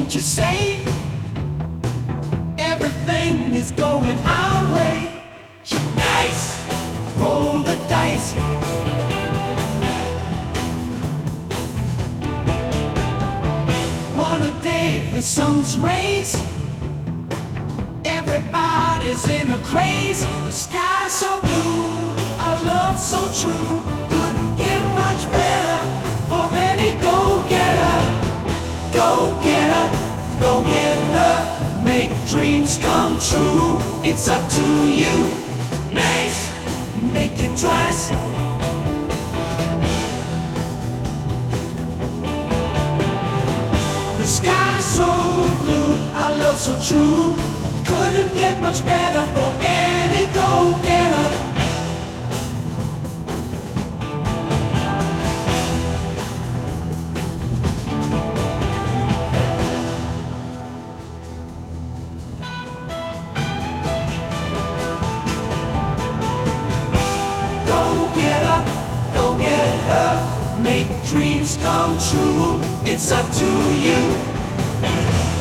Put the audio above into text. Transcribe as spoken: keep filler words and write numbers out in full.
Don't you say everything is going our way? Nice, roll the dice. One a day the sun's rays, everybody's in a craze. The sky so blue, our love so true. Couldn't get much better for any go-getter. Go-getter, go-getter, make dreams come true. It's up to you. Nice, make it twice. The sky so blue, our love so true. Couldn't get much better for any go-getter. Go-getter, go-getter, make dreams come true. It's up to you.